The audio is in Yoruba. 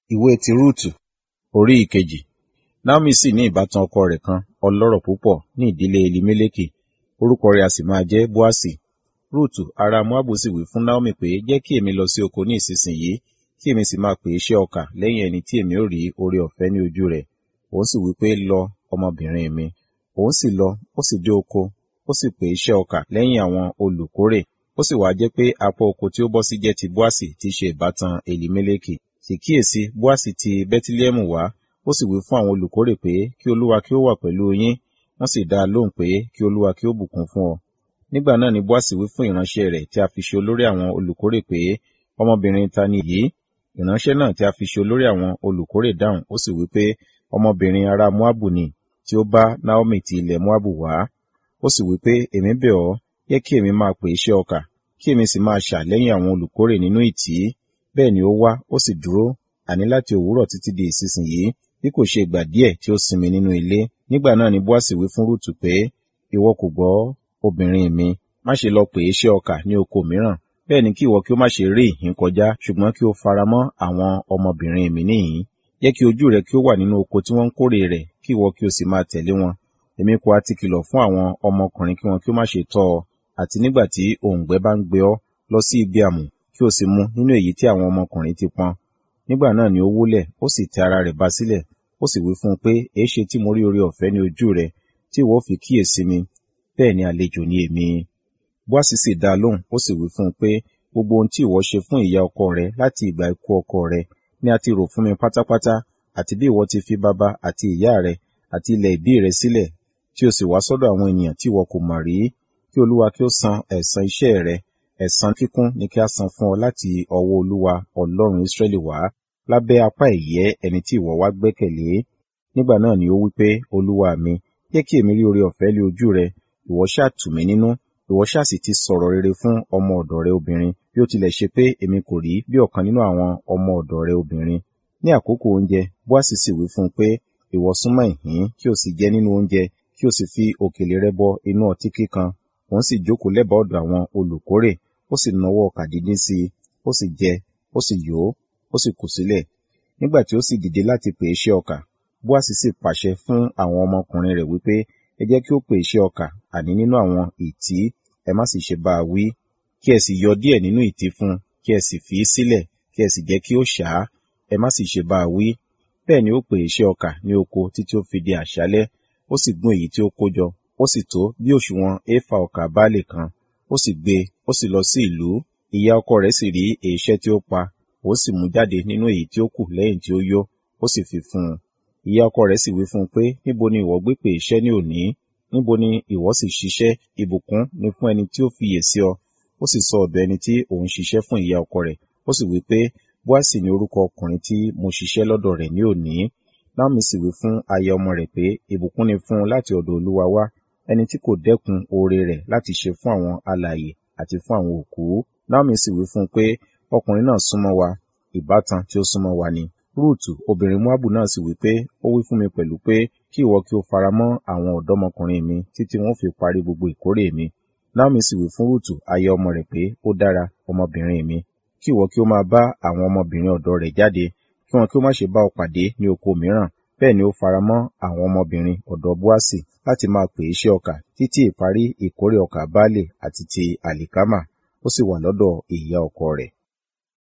Ìwé ti Rúùtù, orí ìkejì. Naomi sì ní ìbátan ọkọ rẹ̀ kan, ọlọ́rọ̀ púpọ̀ ní ìdílé Elimeleki, orúkọ rẹ̀ a sì máa jẹ́ Boasi. Rúùtù ará Moabu sì wí fún Naomi pé, jẹ́ kí èmi lọ sí oko ní ìsinsìnyí, kí èmi sì máa pè iṣẹ́ ọkà lẹ́yìn ẹni tí èmi ó rí oore ọ̀fẹ́ ní ojú rẹ̀. Òun sì wí pé, lọ, ọmọbìnrin mi. Òun sì lọ, ó sì dé oko, ó sì pè iṣẹ́ ọkà lẹ́yìn àwọn olùkórè. Ó sì wá jẹ́ pé apá oko tí ó bọ́ sí jẹ́ ti Boasi tí í ṣe ìbátan Elimeleki. Sì kíyèsí, Boasi ti Bẹtilẹhẹmu wá, ó sì wí fún àwọn olùkórè pé, kí Olúwa kí ó wà pẹ̀lú yín. Wọ́n sì dá a lóhùn pé, kí Olúwa kí ó bùkún fún ọ. Nígbà náà ni Boasi wí fún ìránṣẹ́ rẹ̀ tí a fi ṣe olórí àwọn olùkórè pé, ọmọbìnrin ta ni yìí? Ìránṣẹ́ náà tí a fi ṣe olórí àwọn olùkórè dáhùn, ó sì wí pé, ọmọbìnrin ará Moabu ni, tí ó bá Naomi ti ilẹ̀ Moabu wá. Ó sì wí pé, èmi bẹ̀ ọ́, jẹ́ kí èmi máa pè iṣẹ́ ọkà, kí èmi sì máa ṣà lẹ́yìn àwọn olùkórè nínú ìtí. Bẹ́ẹ̀ ni ó wá, ó sì dúró, àní láti òwúrọ̀ títí di ìsinsìnyí, bí kò ṣe ìgbà díẹ̀ tí ó sinmi nínú ilé. Nígbà náà ni Boasi wí fún Rúùtù pé, ìwọ kò gbọ́, obìnrin mi, má ṣe lọ pè iṣẹ́ ọkà ní oko mìíràn. Bẹ́ẹ̀ ni kí ìwọ kí ó má ṣe ré ìhín kọjá, ṣùgbọ́n kí o faramọ́ àwọn ọmọbìnrin mi níhìn-ín. Jẹ́ kí ojú rẹ kí ó wà nínú oko tí wọ́n ń kórè rẹ̀, kí ìwọ kí o sì máa tẹ̀lé wọn. Èmi kò ha ti kìlọ̀ fún àwọn ọmọkùnrin kí wọn kí ó má ṣe tọ́ ọ, àti nígbà tí òǹgbẹ bá ń gbé ọ, lọ sí ibi àmù, kí o sì mu nínú èyí tí àwọn ọmọkùnrin ti pọn. Nígbà náà ni ó wólẹ̀, ó sì tẹ ara rẹ̀ ba sílẹ̀, ó sì wí fún un pé, èéṣe tí mo rí oore ọ̀fẹ́ ní ojú rẹ, tí ìwọ fi kíyèsí mi, bẹ́ẹ̀ ni àlejò ni èmi. Boasi sì dá a lóhùn, ó sì wí fún un pé, gbogbo ohun tí ìwọ ṣe fún ìyá ọkọ rẹ láti ìgbà ikú ọkọ rẹ ni a ti rò fún mi pátápátá, àti bí ìwọ ti fi baba àti ìyá rẹ àti ilẹ̀ ìbí rẹ sílẹ̀, tí o sì wá sọ́dọ̀ àwọn ènìyàn tí ìwọ kò mọ̀ rí. Kí Olúwa kí ó san ẹ̀san iṣẹ́ rẹ, ẹ̀san kíkún ni kí a san fún ọ láti ọwọ́ Olúwa Ọlọ́run Israẹli wá, lábẹ́ apá ìyẹ́ ẹni tí ìwọ wá gbẹ́kẹ̀lé. Nígbà náà ni ó wí pé, Olúwa mi, jẹ́ kí èmi rí oore ọ̀fẹ́ lé ojú rẹ, ìwọ ṣá tù mí nínú, ìwọ ṣá sì ti sọ̀rọ̀ rere fún ọmọ ọ̀dọ̀ rẹ obìnrin, bí ó tilẹ̀ ṣe pé èmi kò rí bí ọ̀kan nínú àwọn ọmọ ọ̀dọ̀ rẹ obìnrin. Ní àkókò oúnjẹ, Boasi sì wí fún un pé, ìwọ súnmọ́ ìhín, kí o sì jẹ nínú oúnjẹ, kí o sì fi òkèlè rẹ bọ inú ọtí kíkan. Òun sì jókòó lẹ́bàá ọ̀dọ̀ àwọn olùkórè, ó sì nawọ́ ọkà dídín sí i, ó sì jẹ, ó sì yó, ó sì kù sílẹ̀. Nígbà tí ó sì dìde láti pè iṣẹ́ ọkà, Boasi sì pàṣẹ fún àwọn ọmọkùnrin rẹ̀ wípé, ẹ jẹ́ kí ó pè iṣẹ́ ọkà, àní nínú àwọn ìtí, ẹ má sì ṣe bá a wí. Kí ẹ sì yọ díẹ̀ nínú ìtí fún un, kí ẹ sì fi í sílẹ̀, kí ẹ sì jẹ́ kí ó ṣá, ẹ má sì ṣe bá a wí. Bẹ́ẹ̀ ni ó pè iṣẹ́ ọkà ní oko títí ó fi di àṣálẹ́, ó sì gún èyí tí ó kó jọ, ó sì tó bí òṣùwọ̀n éfà ọkà báálì kan, ó sì gbé, ó sì lọ sí ìlú. Ìyá ọkọ rẹ̀ sì rí èéṣẹ́ tí ó pa, ó sì mú jáde nínú èyí tí ó kù lẹ́yìn tí ó yó, ó sì fi fún un. Ìyá ọkọ rẹ̀ sì wí fún un pé, níbo ni ìwọ gbé pè iṣẹ́ ní òní? Níbo ni ìwọ sì ṣiṣẹ́? Ìbùkún ni fún ẹni tí ó fiyè sí ọ. Ó sì sọ ọ̀dọ̀ ẹni tí òun ṣiṣẹ́ fún ìyá ọkọ rẹ̀, ó sì wí pé, Boasi ni orúkọ ọkùnrin tí mo ṣiṣẹ́ lọ́dọ̀ rẹ̀ ní òní. Naomi sì wí fún aya ọmọ rẹ̀ pé, ìbùkún ni fún un láti ọ̀dọ̀ Olúwa wá, ẹni tí kò dẹ́kun oore rẹ̀ láti ṣe fún àwọn alààyè àti fún àwọn òkú. Naomi sì wí fún un pé, ọkùnrin náà súnmọ́ wa, ìbátan tí ó súnmọ́ wa ni. Rúùtù obìnrin Moabu náà sì wí pé, ó wí fún mi pẹ̀lú pé, kí ìwọ kí o faramọ́ àwọn ọ̀dọ́mọkùnrin mi títí wọn fi parí gbogbo ìkórè mi. Naomi sì wí fún Rúùtù aya ọmọ rẹ̀ pé, ó dára, ọmọbìnrin mi, kí ìwọ kí ó máa bá àwọn ọmọbìnrin ọ̀dọ̀ rẹ̀ jáde, kí wọn kí ó má ṣe bá ọ pàdé ní oko mìíràn. Bẹ́ẹ̀ ni ó faramọ́ àwọn ọmọbìnrin ọ̀dọ̀ Boasi láti máa pè iṣẹ́ ọkà títí ìparí ìkórè ọkà báálì àti ti àlìkámà, ó sì wà lọ́dọ̀ ìyá ọkọ rẹ̀.